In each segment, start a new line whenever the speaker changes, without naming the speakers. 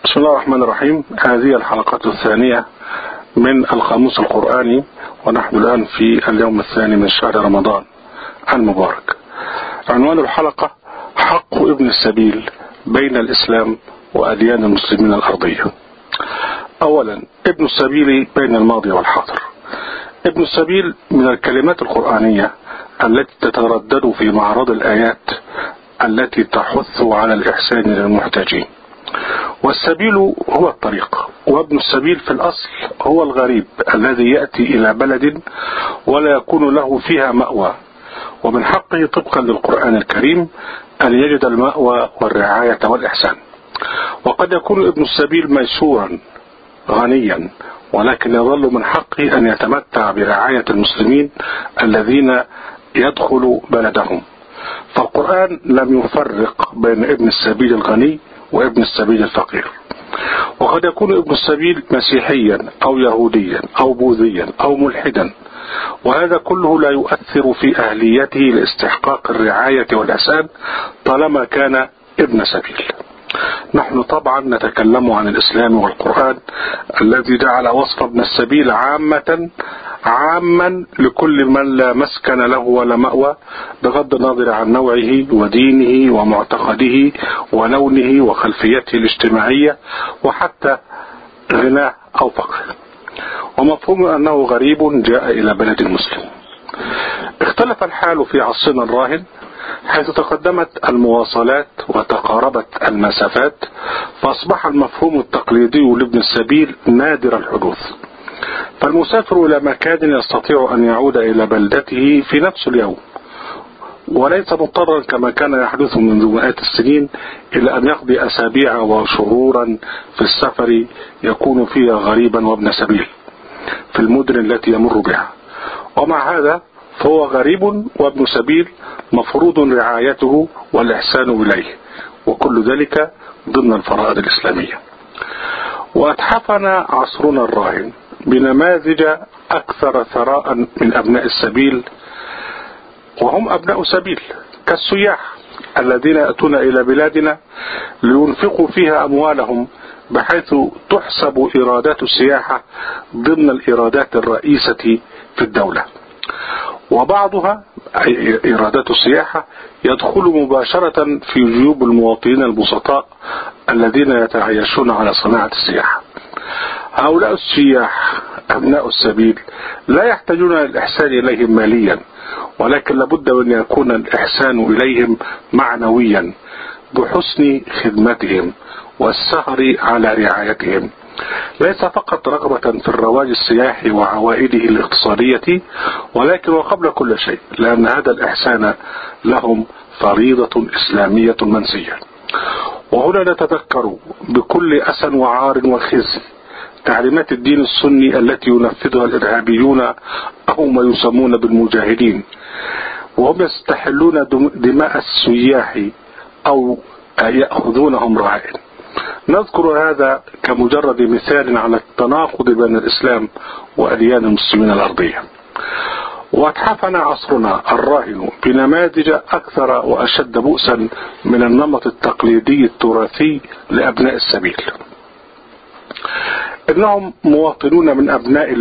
بسم الله الرحمن الرحيم. هذه الحلقة الثانية من القاموس القرآني، ونحن الآن في اليوم الثاني من شهر رمضان المبارك. عنوان الحلقة: حق ابن السبيل بين الإسلام وأديان المسلمين الأرضية. أولا، ابن السبيل بين الماضي والحاضر. ابن السبيل من الكلمات القرآنية التي تتردد في معرض الآيات التي تحث على الإحسان للمحتاجين. والسبيل هو الطريق، وابن السبيل في الأصل هو الغريب الذي يأتي إلى بلد ولا يكون له فيها مأوى، ومن حقه طبقا للقرآن الكريم أن يجد المأوى والرعاية والإحسان. وقد يكون ابن السبيل ميسورا غنيا، ولكن يظل من حقه أن يتمتع برعاية المسلمين الذين يدخل بلدهم. فالقرآن لم يفرق بين ابن السبيل الغني وابن السبيل الفقير. وقد يكون ابن السبيل مسيحيا أو يهوديا أو بوذيا أو ملحدا، وهذا كله لا يؤثر في أهليته لاستحقاق الرعاية والإحسان طالما كان ابن سبيل. نحن طبعا نتكلم عن الإسلام والقرآن الذي جعل وصف ابن السبيل عاما لكل من لا مسكن له ولا مأوى، بغض النظر عن نوعه ودينه ومعتقده ولونه وخلفيته الاجتماعية وحتى غناه أو فقره، ومفهوم أنه غريب جاء إلى بلد مسلم. اختلف الحال في عصرنا الراهن، حيث تقدمت المواصلات وتقاربت المسافات، فأصبح المفهوم التقليدي لابن السبيل نادر الحدوث. فالمسافر إلى مكان يستطيع أن يعود إلى بلدته في نفس اليوم، وليس مضطرا كما كان يحدث منذ مئات السنين إلى أن يقضي أسابيع وشهورا في السفر يكون فيها غريبا وابن سبيل في المدن التي يمر بها. ومع هذا فهو غريب وابن سبيل مفروض رعايته والإحسان إليه، وكل ذلك ضمن الفرائض الإسلامية. وأتحفنا عصرنا الراهن بنماذج أكثر ثراء من أبناء السبيل، وهم أبناء سبيل كالسياح الذين يأتون إلى بلادنا لينفقوا فيها أموالهم، بحيث تحسب إيرادات السياحة ضمن الإيرادات الرئيسة في الدولة، وبعضها أي إيرادات السياحة يدخل مباشرة في جيوب المواطنين البسطاء الذين يتعايشون على صناعة السياحة. هؤلاء السياح أبناء السبيل لا يحتاجون الإحسان إليهم ماليا، ولكن لابد أن يكون الإحسان إليهم معنويا بحسن خدمتهم والسهر على رعايتهم، ليس فقط رغبة في الرواج السياحي وعوائده الاقتصادية، ولكن وقبل كل شيء لأن هذا الإحسان لهم فريضة إسلامية منسية. وهنا نتذكر بكل أسى وعار وخزي تعليمات الدين السني التي ينفذها الإرهابيون أو ما يسمون بالمجاهدين، وهم يستحلون دماء السياح أو يأخذونهم رهائن. نذكر هذا كمجرد مثال على التناقض بين الإسلام وأديان المسلمين الأرضية. واتحفنا عصرنا الراهن بنماذج أكثر وأشد بؤسا من النمط التقليدي التراثي لأبناء السبيل. إنهم مواطنون من أبناء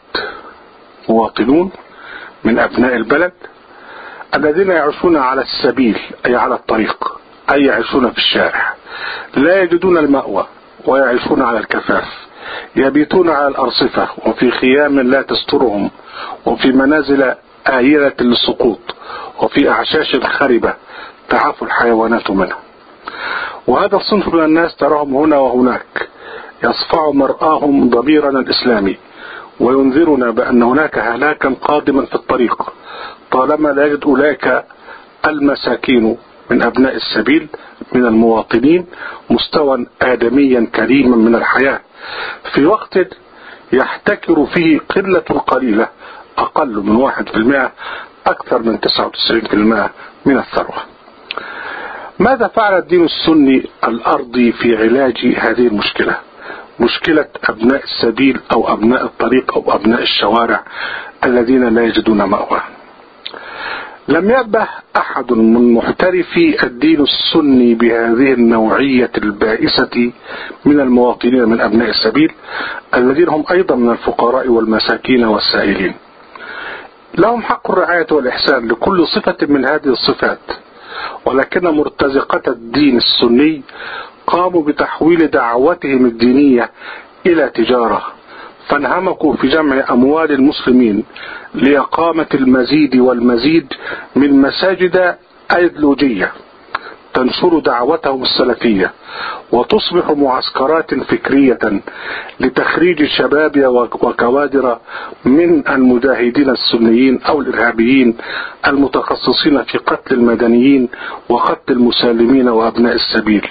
البلد الذين يعيشون على السبيل، أي على الطريق، أي يعيشون في الشارع، لا يجدون المأوى ويعيشون على الكفاف، يبيتون على الأرصفة وفي خيام لا تسترهم، وفي منازل آيلة للسقوط، وفي أعشاش خربة تعاف الحيوانات منها. وهذا الصنف من الناس تراهم هنا وهناك يصفع مرآهم ضميرنا الإسلامي، وينذرنا بأن هناك هلاكا قادما في الطريق طالما لا يجد أولئك المساكين من أبناء السبيل من المواطنين مستوى آدميا كريما من الحياة، في وقت يحتكر فيه قلة قليلة أقل من 1% أكثر من 99% من الثروة. ماذا فعل الدين السني الأرضي في علاج هذه المشكلة، مشكلة أبناء السبيل أو أبناء الطريق أو أبناء الشوارع الذين لا يجدون مأوى؟ لم يأبه أحد من محترفي الدين السني بهذه النوعية البائسة من المواطنين من أبناء السبيل الذين هم أيضا من الفقراء والمساكين والسائلين. لهم حق الرعاية والإحسان لكل صفة من هذه الصفات، ولكن مرتزقة الدين السني قاموا بتحويل دعوتهم الدينية إلى تجارة، فانهمكوا في جمع أموال المسلمين لإقامة المزيد والمزيد من مساجد أيديولوجية تنشر دعوتهم السلفية، وتصبح معسكرات فكرية لتخريج الشباب وكوادر من المجاهدين السنيين أو الإرهابيين المتخصصين في قتل المدنيين وقتل المسالمين وأبناء السبيل.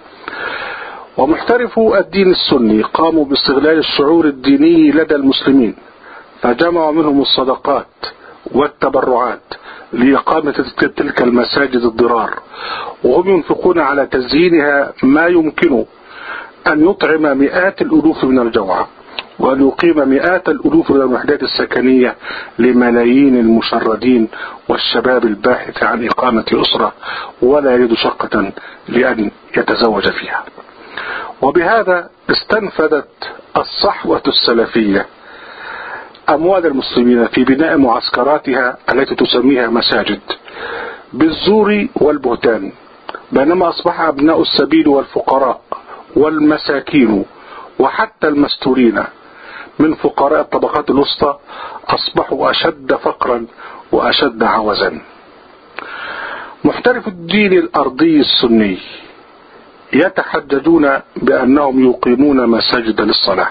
ومحترفو الدين السني قاموا باستغلال الشعور الديني لدى المسلمين، فجمعوا منهم الصدقات والتبرعات لإقامة تلك المساجد الضرار، وهم ينفقون على تزيينها ما يمكن أن يطعم مئات الألوف من الجوعى، وأن يقيم مئات الألوف من الوحدات السكنية لملايين المشردين والشباب الباحث عن إقامة أسرة ولا يجد شقة لأن يتزوج فيها. وبهذا استنفذت الصحوة السلفية أموال المسلمين في بناء معسكراتها التي تسميها مساجد بالزور والبهتان، بينما أصبح أبناء السبيل والفقراء والمساكين وحتى المستورين من فقراء الطبقات الوسطى أصبحوا أشد فقرا وأشد عوزا. محترف الدين الأرضي السني يتحججون بأنهم يقيمون مساجد للصلاة،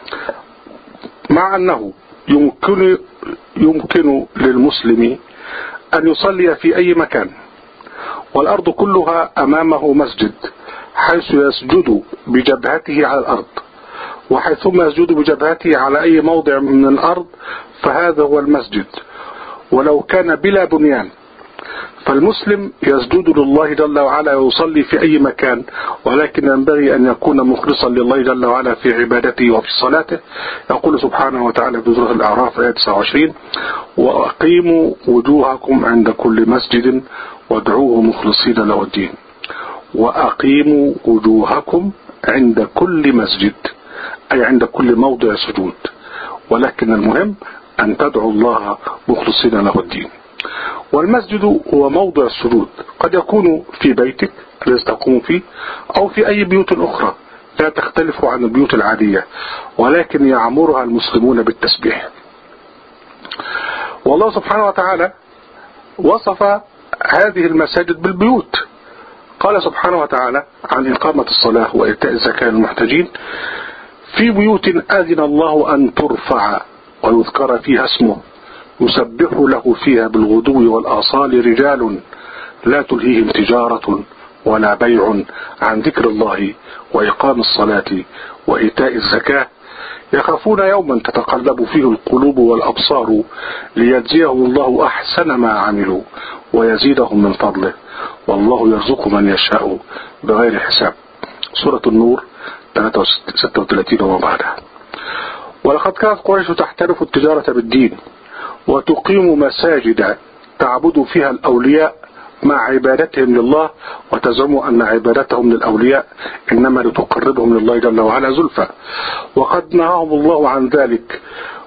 مع أنه يمكن للمسلم أن يصلي في أي مكان، والأرض كلها أمامه مسجد، حيث يسجد بجبهته على الأرض، وحيثما يسجد بجبهته على أي موضع من الأرض فهذا هو المسجد ولو كان بلا بنيان. فالمسلم يسجد لله جل وعلا ويصلي في أي مكان، ولكن ينبغي أن يكون مخلصا لله جل وعلا في عبادته وفي صلاته. يقول سبحانه وتعالى في سورة الأعراف آية 29: وأقيموا وجوهكم عند كل مسجد وادعوه مخلصين له الدين. وأقيموا وجوهكم عند كل مسجد، أي عند كل موضع سجود، ولكن المهم أن تدعو الله مخلصين له الدين. والمسجد هو موضع السجود، قد يكون في بيتك الذي تقوم فيه أو في أي بيوت أخرى لا تختلف عن البيوت العادية، ولكن يعمرها المسلمون بالتسبيح. والله سبحانه وتعالى وصف هذه المساجد بالبيوت، قال سبحانه وتعالى عن إقامة الصلاة وإيتاء الزكاة للمحتاجين: في بيوت أذن الله أن ترفع ويذكر فيها اسمه يسبح له فيها بالغدو والآصال رجال لا تلهيهم تجارة ولا بيع عن ذكر الله وإقام الصلاة وإيتاء الزكاة يخافون يوما تتقلب فيه القلوب والأبصار ليجزيهم الله أحسن ما عملوا ويزيدهم من فضله والله يرزق من يشاء بغير حساب. سورة النور 36 وما بعدها. ولقد كانت قريش تحترف التجارة بالدين وتقيم مساجد تعبد فيها الأولياء مع عبادتهم لله، وتزعم أن عبادتهم للأولياء إنما لتقربهم لله جل وعلا زلفى، وقد نهاهم الله عن ذلك،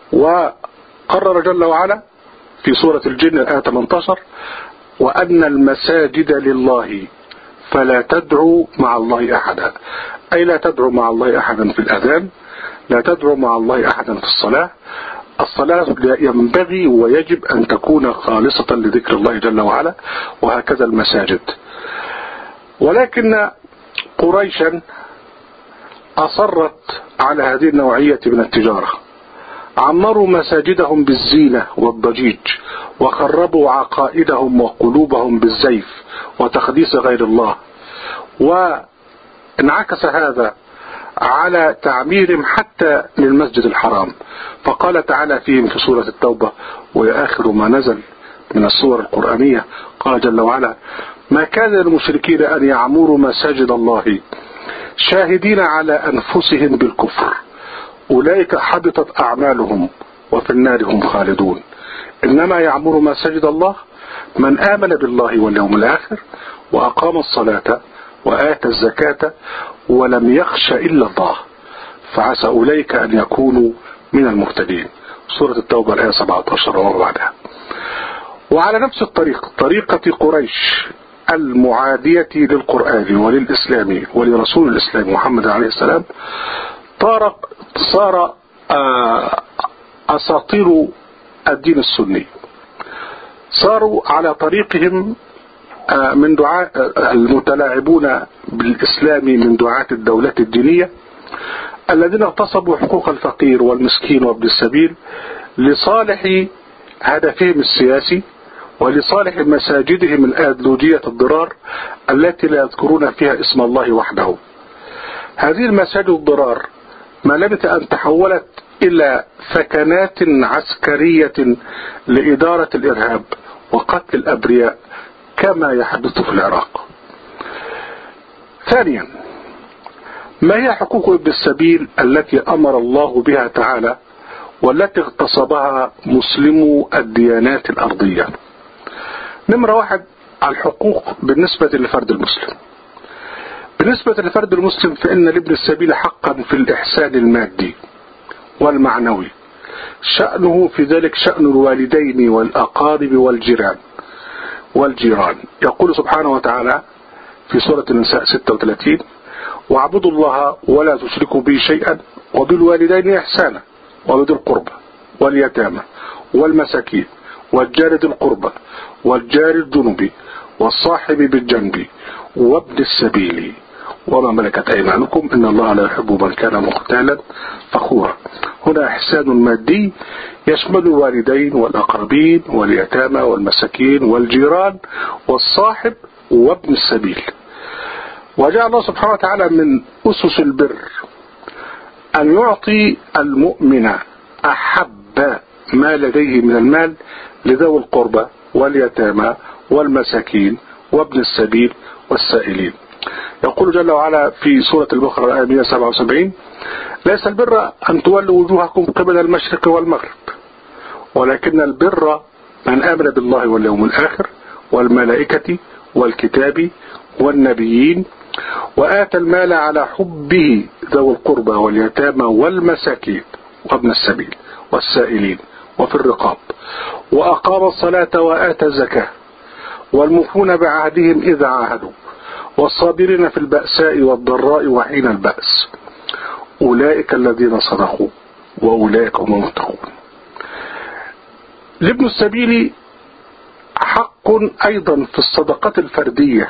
وقرر جل وعلا في سورة الجن الآية 18: وأن المساجد لله فلا تدعوا مع الله أحدا، أي لا تدعوا مع الله أحدا في الأذان، لا تدعوا مع الله أحدا في الصلاة. الصلاة ينبغي ويجب أن تكون خالصة لذكر الله جل وعلا، وهكذا المساجد. ولكن قريشا أصرت على هذه النوعية من التجارة، عمروا مساجدهم بالزينة والضجيج، وخربوا عقائدهم وقلوبهم بالزيف وتقديس غير الله، وانعكس هذا على تعميرهم حتى للمسجد الحرام. فقال تعالى فيهم في سورة التوبة وآخر ما نزل من السور القرآنية، قال جل وعلا: ما كان للمشركين أن يعمروا مساجد الله شاهدين على أنفسهم بالكفر أولئك حبطت أعمالهم وفي النار هم خالدون. إنما يعمر مساجد الله من آمن بالله واليوم الآخر وأقام الصلاة وآتى الزكاة ولم يخش إلا الله فعسى أولئك أن يكونوا من المهتدين. سورة التوبة الآية 17 وما بعدها. وعلى نفس الطريق طريقة قريش المعادية للقرآن وللإسلام ولرسول الإسلام محمد عليه السلام صار أساطير الدين السني صاروا على طريقهم من دعاء المتلاعبون بالإسلام من دعاة الدولة الدينية الذين اغتصبوا حقوق الفقير والمسكين وابن السبيل لصالح هدفهم السياسي ولصالح مساجدهم الأيديولوجية الضرار التي لا يذكرون فيها اسم الله وحده. هذه المساجد الضرار ما لبث أن تحولت إلى ثكنات عسكرية لإدارة الإرهاب وقتل الأبرياء كما يحدث في العراق. ثانيا، ما هي حقوق ابن السبيل التي أمر الله بها تعالى والتي اغتصبها مسلمو الديانات الأرضية؟ نمرة 1، الحقوق بالنسبة للفرد المسلم. بالنسبة للفرد المسلم فإن لابن السبيل حقا في الإحسان المادي والمعنوي، شأنه في ذلك شأن الوالدين والأقارب والجيران. يقول سبحانه وتعالى في سورة النساء 36: واعبدوا الله ولا تشركوا به شيئا وبالوالدين إحسانا وبذي القربى واليتامى والمساكين والجار ذي القربى والجار الجنب والصاحب بالجنب وابن السبيل وما ملكت أيمانكم إن الله لا يحب من كان مختالا فخورا. هنا إحسان مادي يشمل الوالدين والأقربين واليتامى والمساكين والجيران والصاحب وابن السبيل. وجعل الله سبحانه وتعالى من أسس البر أن يعطي المؤمن أحب ما لديه من المال لذوي القربى واليتامى والمساكين وابن السبيل والسائلين. يقول جل وعلا في سورة البقرة الآية 177: ليس البر أن تولوا وجوهكم قبل المشرق والمغرب ولكن البر من آمن بالله واليوم الآخر والملائكة والكتاب والنبيين وآتى المال على حبه ذوي القربى واليتامى والمساكين وابن السبيل والسائلين وفي الرقاب وأقام الصلاة وآتى الزكاة والموفون بعهدهم إذا عاهدوا والصابرين في البأساء والضراء وحين البأس أولئك الذين صدقوا وأولئك هم المتقون. لابن السبيل حق أيضا في الصدقات الفردية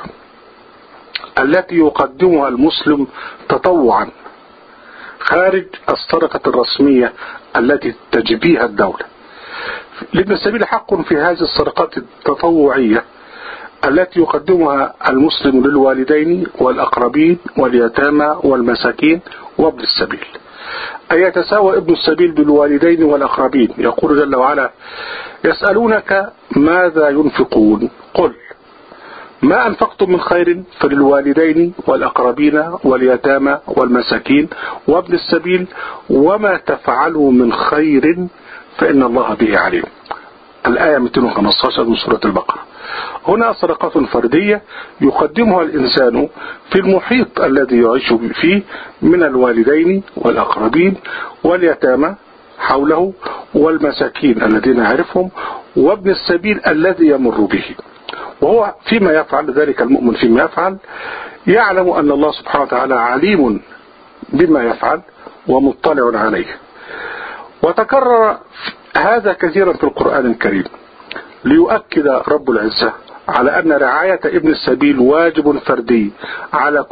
التي يقدمها المسلم تطوعا خارج الصدقة الرسمية التي تجبيها الدولة. لابن السبيل حق في هذه الصدقات التطوعية التي يقدمها المسلم للوالدين والأقربين واليتامى والمساكين وابن السبيل، أن يتساوى ابن السبيل بالوالدين والأقربين. يقول جل وعلا: يسألونك ماذا ينفقون قل ما أنفقتم من خير فللوالدين والأقربين واليتامى والمساكين وابن السبيل وما تفعلوا من خير فإن الله به عليم. الآية 215 من سورة البقرة. هنا صدقات فردية يقدمها الإنسان في المحيط الذي يعيش فيه من الوالدين والأقربين واليتامى حوله والمساكين الذين يعرفهم وابن السبيل الذي يمر به. وهو فيما يفعل ذلك المؤمن فيما يفعل يعلم أن الله سبحانه وتعالى عليم بما يفعل ومطلع عليه. وتكرر هذا كثيرا في القرآن الكريم ليؤكد رب العزة على أن رعاية ابن السبيل واجب فردي على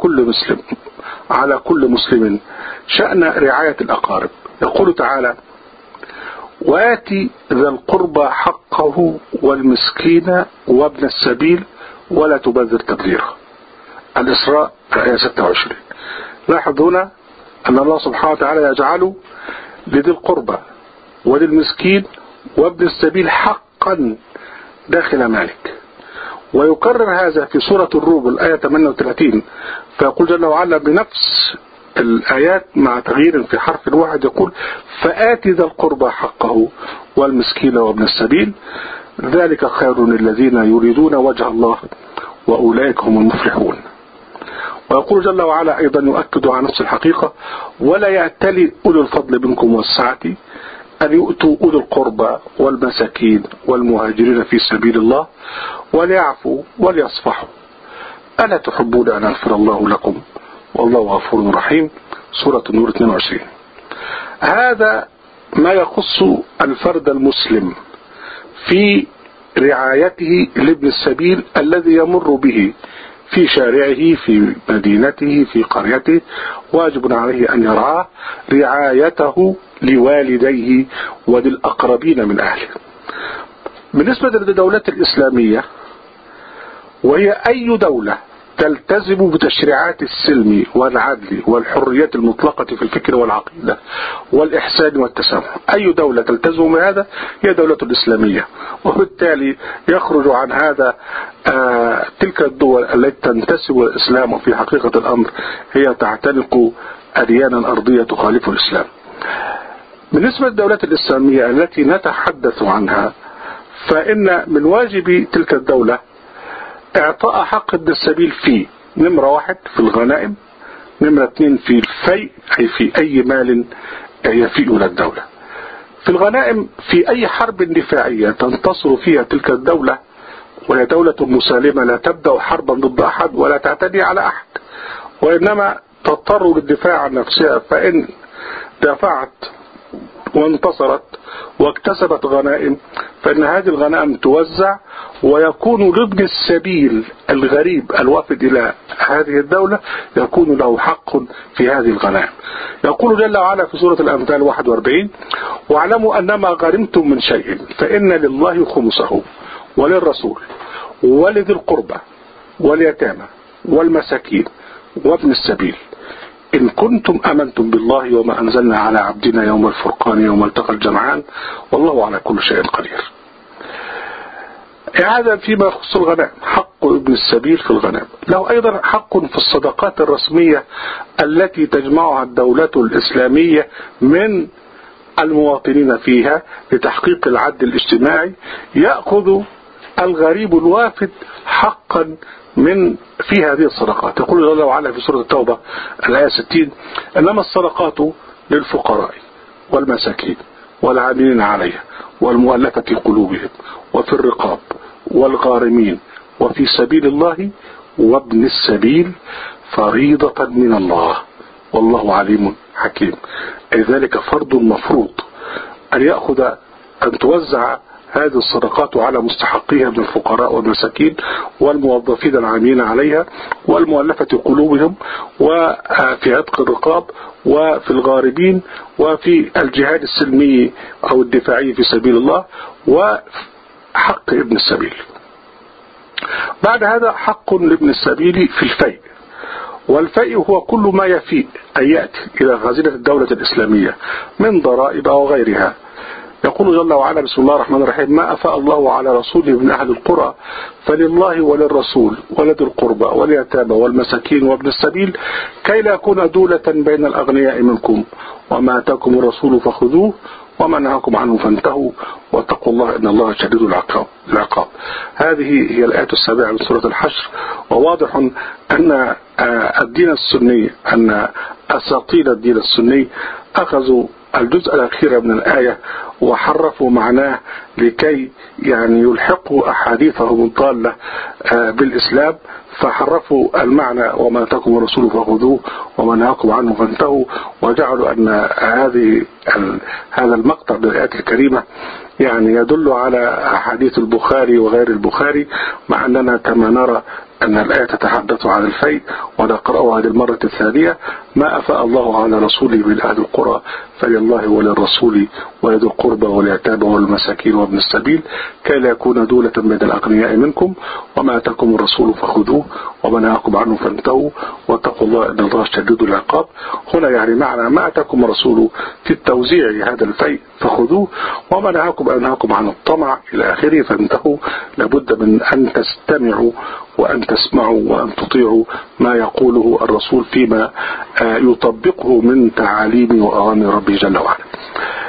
كل مسلم شأن رعاية الأقارب. يقول تعالى: وآتي ذا القربى حقه والمسكين وابن السبيل ولا تبذر تبذيرا. الإسراء آية 26. لاحظ هنا أن الله سبحانه وتعالى يجعل لذي القربى وللمسكين وابن السبيل حقا داخل مالك. ويكرر هذا في سورة الروم الآية 38 فيقول جل وعلا بنفس الآيات مع تغيير في حرف الواحد يقول: فآتي ذا القربى حقه والمسكين وابن السبيل ذلك خير للذين يريدون وجه الله وأولئك هم المفلحون. ويقول جل وعلا أيضا يؤكد على نفس الحقيقة: ولا يأتل أولو الفضل منكم والسعة أن يؤتوا أولي القربى والمساكين والمهاجرين في سبيل الله وليعفوا وليصفحوا ألا تحبون أن يغفر الله لكم والله غفور رحيم. سورة النور 22. هذا ما يخص الفرد المسلم في رعايته لابن السبيل الذي يمر به في شارعه، في مدينته، في قريته، واجب عليه أن يرعاه رعايته لوالديه وللأقربين من أهله. بالنسبة للدولة الإسلامية، وهي أي دولة تلتزم بتشريعات السلم والعدل والحرية المطلقة في الفكر والعقيدة والإحسان والتسامح، أي دولة تلتزم بهذا هي دولة الإسلامية. وبالتالي يخرج عن هذا تلك الدول التي تنتسب الإسلام وفي حقيقة الأمر هي تعتنق أديانا أرضية تخالف الإسلام. بالنسبة للدولة الإسلامية التي نتحدث عنها، فإن من واجب تلك الدولة اعطاء حق ابن السبيل في نمرة 1 في الغنائم، نمرة 2 في الفيء أي في أي مال يفيء للدولة. في الغنائم في أي حرب دفاعية تنتصر فيها تلك الدولة، وهي دولة مسالمة لا تبدأ حربا ضد أحد ولا تعتدي على أحد، وإنما تضطر للدفاع عن نفسها، فإن دافعت وانتصرت واكتسبت غنائم فإن هذه الغنائم توزع، ويكون لابن السبيل الغريب الوافد إلى هذه الدولة يكون له حق في هذه الغنائم. يقول جل وعلا في سورة الأنفال 41: واعلموا أنما غرمتم من شيء فإن لله خمسه وللرسول ولذي القربى واليتامى والمساكين وابن السبيل إن كنتم أمنتم بالله وما أنزلنا على عبدنا يوم الفرقان يوم التقى الجمعان والله على كل شيء قدير. هذا فيما يخص الغنائم، حق ابن السبيل في الغنائم. له أيضا حق في الصدقات الرسمية التي تجمعها الدولة الإسلامية من المواطنين فيها لتحقيق العدل الاجتماعي. يأخذ الغريب الوافد حقا من في هذه الصدقات. يقول الله وعلا في سورة التوبة الآية 60: إنما الصدقات للفقراء والمساكين والعاملين عليها والمؤلفة قلوبهم وفي الرقاب والغارمين وفي سبيل الله وابن السبيل فريضة من الله والله عليم حكيم. أي ذلك فرض مفروض أن توزع هذه الصدقات على مستحقيها من الفقراء والمساكين والموظفين العاملين عليها والمؤلفة قلوبهم وفي عتق الرقاب وفي الغاربين وفي الجهاد السلمي أو الدفاعي في سبيل الله وحق ابن السبيل. بعد هذا حق لابن السبيل في الفيء، والفيء هو كل ما يفيء أن يأتي إلى خزينة الدولة الإسلامية من ضرائب وغيرها. يقول جل وعلا: بسم الله الرحمن الرحيم: ما أفاء الله على رسوله من أهل القرى فلله وللرسول ولذي القربى واليتامى والمساكين وابن السبيل كي لا يكون دولة بين الأغنياء منكم وما آتاكم الرسول فخذوه وما نهاكم عنه فانتهوا واتقوا الله إن الله شديد العقاب. هذه هي الآية 7 من سورة الحشر. وواضح أن الدين السني، أن أساطين الدين السني أخذوا الجزء الأخير من الآية وحرفوا معناه لكي يلحقوا أحاديثهم الضالة بالإسلام، فحرفوا المعنى وما آتاكم الرسول فخذوه وما نهاكم عنه فانتهوا، وجعلوا أن هذا المقطع من الآية الكريمة يدل على أحاديث البخاري وغير البخاري، مع أننا كما نرى أن الآية تتحدث عن الفيء ونقرأها هذه المرة الثانية: ما أفاء الله على رسوله من أهل القرى فلله وللرسول ولذي القربى واليتامى والمساكين وابن السبيل كي لا يكون دولة بين الأغنياء منكم وما آتاكم الرسول فخذوه وما نهاكم عنه فانتهوا واتقوا الله إن الله شديد العقاب. هنا معنى ما آتاكم الرسول في التوزيع هذا الفيء فخذوه وما نهاكم عن الطمع إلى آخره فانتهوا. لابد من أن تستمعوا وأن تسمعوا وأن تطيعوا ما يقوله الرسول فيما يطبقه من تعاليم وأوامر ربه جل وعلا.